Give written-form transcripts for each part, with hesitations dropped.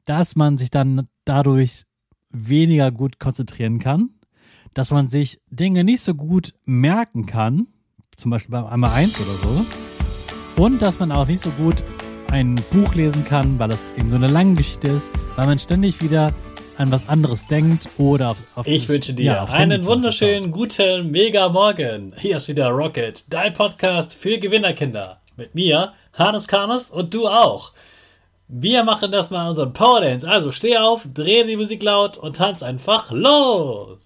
dass man sich dann dadurch weniger gut konzentrieren kann, dass man sich Dinge nicht so gut merken kann, zum Beispiel beim einmal 1 oder so, und dass man auch nicht so gut ein Buch lesen kann, weil das eben so eine lange Geschichte ist, weil man ständig wieder an was anderes denkt oder auf Ich wünsche dir einen wunderschönen, guten, mega Morgen. Hier ist wieder Rocket, dein Podcast für Gewinnerkinder. Mit mir, Hannes Karnes, und du auch. Wir machen das mal unseren Power Dance. Also steh auf, dreh die Musik laut und tanz einfach los.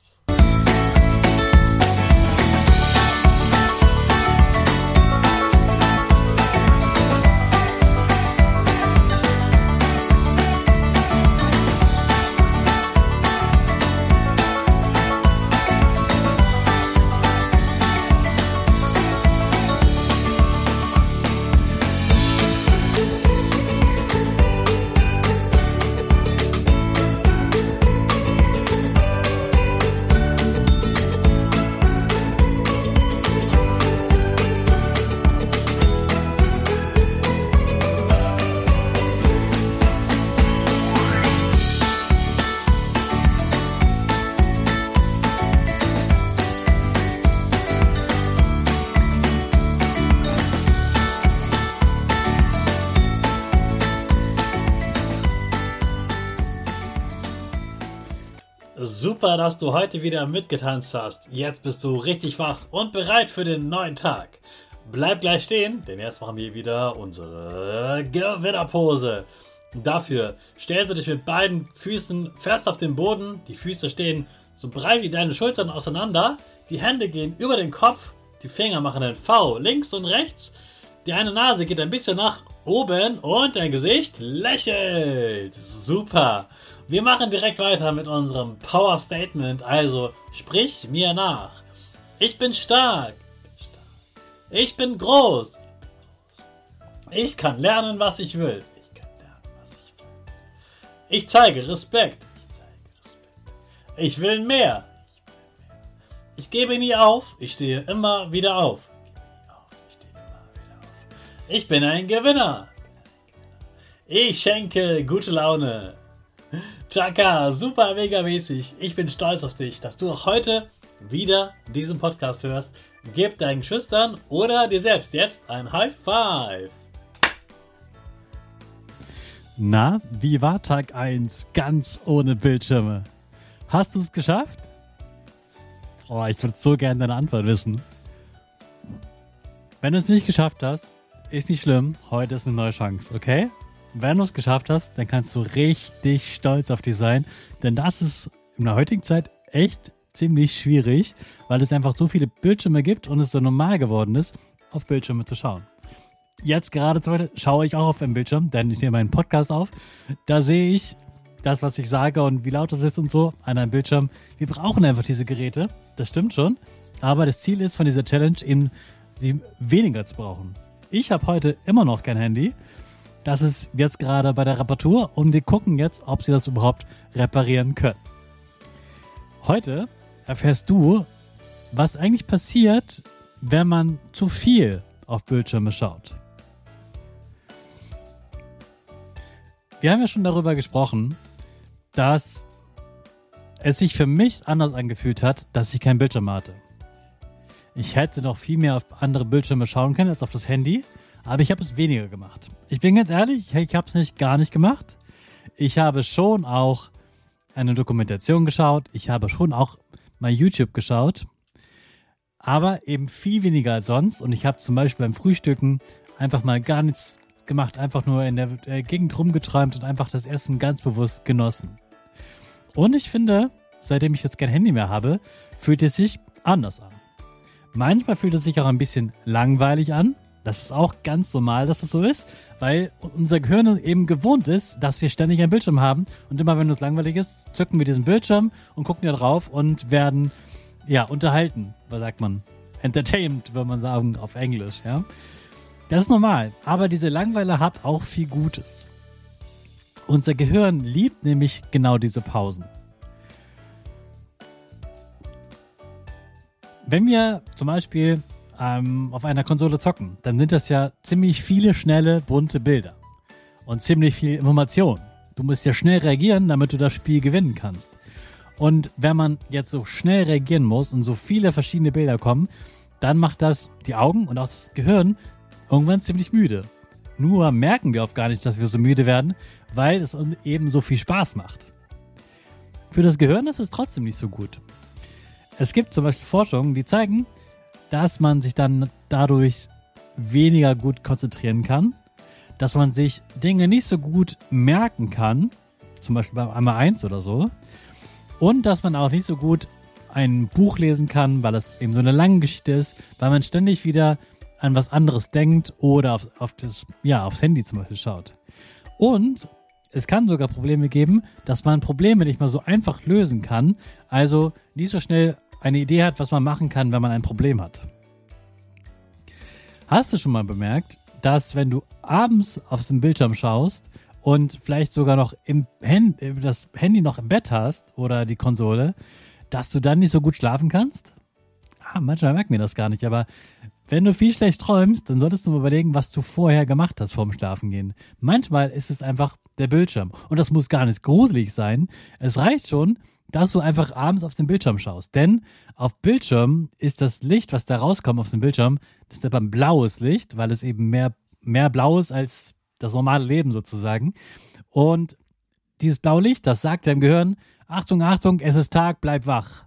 Super, dass du heute wieder mitgetanzt hast. Jetzt bist du richtig wach und bereit für den neuen Tag. Bleib gleich stehen, denn jetzt machen wir wieder unsere Gewinnerpose. Dafür stellst du dich mit beiden Füßen fest auf den Boden. Die Füße stehen so breit wie deine Schultern auseinander. Die Hände gehen über den Kopf. Die Finger machen ein V links und rechts. Die eine Nase geht ein bisschen nach oben und dein Gesicht lächelt. Super. Wir machen direkt weiter mit unserem Power Statement. Also sprich mir nach. Ich bin stark. Ich bin groß. Ich kann lernen, was ich will. Ich zeige Respekt. Ich will mehr. Ich gebe nie auf. Ich stehe immer wieder auf. Ich bin ein Gewinner. Ich schenke gute Laune. Chaka, super mega mäßig. Ich bin stolz auf dich, dass du auch heute wieder diesen Podcast hörst. Gib deinen Schüchtern oder dir selbst jetzt ein High Five. Na, wie war Tag 1 ganz ohne Bildschirme? Hast du es geschafft? Oh, ich würde so gerne deine Antwort wissen. Wenn du es nicht geschafft hast, ist nicht schlimm. Heute ist eine neue Chance, okay? Wenn du es geschafft hast, dann kannst du richtig stolz auf dich sein, denn das ist in der heutigen Zeit echt ziemlich schwierig, weil es einfach so viele Bildschirme gibt und es so normal geworden ist, auf Bildschirme zu schauen. Jetzt gerade schaue ich auch auf einen Bildschirm, denn ich nehme meinen Podcast auf. Da sehe ich das, was ich sage und wie laut es ist und so an einem Bildschirm. Wir brauchen einfach diese Geräte, das stimmt schon, aber das Ziel ist von dieser Challenge eben, sie weniger zu brauchen. Ich habe heute immer noch kein Handy. Das ist jetzt gerade bei der Reparatur und wir gucken jetzt, ob sie das überhaupt reparieren können. Heute erfährst du, was eigentlich passiert, wenn man zu viel auf Bildschirme schaut. Wir haben ja schon darüber gesprochen, dass es sich für mich anders angefühlt hat, dass ich keinen Bildschirm hatte. Ich hätte noch viel mehr auf andere Bildschirme schauen können als auf das Handy. Aber ich habe es weniger gemacht. Ich bin ganz ehrlich, ich habe es gar nicht gemacht. Ich habe schon auch eine Dokumentation geschaut. Ich habe schon auch mal YouTube geschaut. Aber eben viel weniger als sonst. Und ich habe zum Beispiel beim Frühstücken einfach mal gar nichts gemacht. Einfach nur in der Gegend rumgeträumt und einfach das Essen ganz bewusst genossen. Und ich finde, seitdem ich jetzt kein Handy mehr habe, fühlt es sich anders an. Manchmal fühlt es sich auch ein bisschen langweilig an. Das ist auch ganz normal, dass es so ist, weil unser Gehirn eben gewohnt ist, dass wir ständig einen Bildschirm haben und immer, wenn es langweilig ist, zücken wir diesen Bildschirm und gucken da drauf und werden, unterhalten, was sagt man? Entertained, würde man sagen, auf Englisch, ja. Das ist normal, aber diese Langeweile hat auch viel Gutes. Unser Gehirn liebt nämlich genau diese Pausen. Wenn wir zum Beispiel auf einer Konsole zocken, dann sind das ja ziemlich viele schnelle, bunte Bilder und ziemlich viel Information. Du musst ja schnell reagieren, damit du das Spiel gewinnen kannst. Und wenn man jetzt so schnell reagieren muss und so viele verschiedene Bilder kommen, dann macht das die Augen und auch das Gehirn irgendwann ziemlich müde. Nur merken wir oft gar nicht, dass wir so müde werden, weil es eben so viel Spaß macht. Für das Gehirn ist es trotzdem nicht so gut. Es gibt zum Beispiel Forschungen, die zeigen, dass man sich dann dadurch weniger gut konzentrieren kann, dass man sich Dinge nicht so gut merken kann, zum Beispiel beim Einmal 1 oder so, und dass man auch nicht so gut ein Buch lesen kann, weil es eben so eine lange Geschichte ist, weil man ständig wieder an was anderes denkt oder aufs Handy zum Beispiel schaut. Und es kann sogar Probleme geben, dass man Probleme nicht mal so einfach lösen kann, also nicht so schnell eine Idee hat, was man machen kann, wenn man ein Problem hat. Hast du schon mal bemerkt, dass wenn du abends auf den Bildschirm schaust und vielleicht sogar noch das Handy noch im Bett hast oder die Konsole, dass du dann nicht so gut schlafen kannst? Manchmal merken wir das gar nicht, aber wenn du viel schlecht träumst, dann solltest du mal überlegen, was du vorher gemacht hast vorm Schlafengehen. Manchmal ist es einfach der Bildschirm und das muss gar nicht gruselig sein. Es reicht schon, dass du einfach abends auf den Bildschirm schaust, denn auf Bildschirm ist das Licht, was da rauskommt auf dem Bildschirm, das ist aber ein blaues Licht, weil es eben mehr blau ist als das normale Leben sozusagen. Und dieses blaue Licht, das sagt deinem Gehirn, Achtung, Achtung, es ist Tag, bleib wach.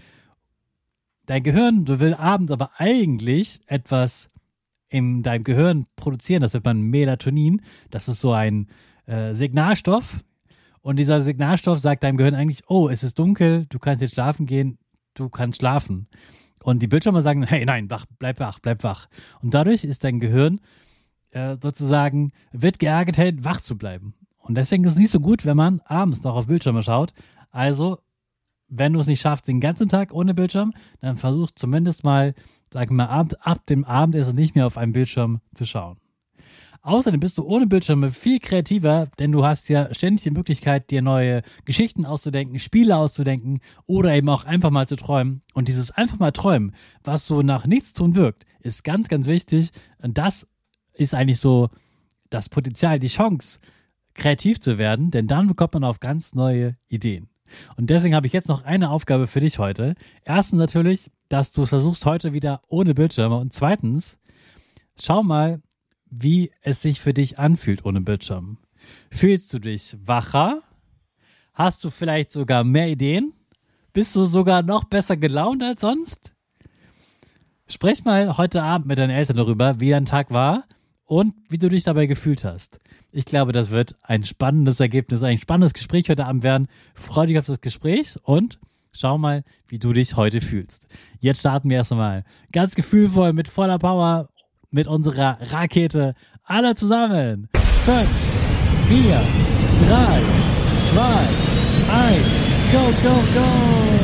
Dein Gehirn, du willst abends aber eigentlich etwas in deinem Gehirn produzieren, das nennt man Melatonin, das ist so ein Signalstoff und dieser Signalstoff sagt deinem Gehirn eigentlich, oh, es ist dunkel, du kannst jetzt schlafen gehen, du kannst schlafen. Und die Bildschirme sagen, hey, nein, bleib wach. Und dadurch ist dein Gehirn sozusagen, wird geärgert, wach zu bleiben. Und deswegen ist es nicht so gut, wenn man abends noch auf Bildschirme schaut. Also, wenn du es nicht schaffst, den ganzen Tag ohne Bildschirm, dann versuch zumindest mal, sagen wir mal, ab dem Abendessen nicht mehr auf einem Bildschirm zu schauen. Außerdem bist du ohne Bildschirme viel kreativer, denn du hast ja ständig die Möglichkeit, dir neue Geschichten auszudenken, Spiele auszudenken oder eben auch einfach mal zu träumen. Und dieses einfach mal träumen, was so nach nichts tun wirkt, ist ganz, ganz wichtig. Und das ist eigentlich so das Potenzial, die Chance, kreativ zu werden, denn dann bekommt man auf ganz neue Ideen. Und deswegen habe ich jetzt noch eine Aufgabe für dich heute. Erstens natürlich, dass du versuchst heute wieder ohne Bildschirme. Und zweitens, schau mal, wie es sich für dich anfühlt ohne Bildschirm. Fühlst du dich wacher? Hast du vielleicht sogar mehr Ideen? Bist du sogar noch besser gelaunt als sonst? Sprech mal heute Abend mit deinen Eltern darüber, wie dein Tag war und wie du dich dabei gefühlt hast. Ich glaube, das wird ein spannendes Ergebnis, ein spannendes Gespräch heute Abend werden. Freue dich auf das Gespräch und schau mal, wie du dich heute fühlst. Jetzt starten wir erst einmal ganz gefühlvoll, mit voller Power, mit unserer Rakete. Alle zusammen. 5, 4, 3, 2, 1, go, go, go!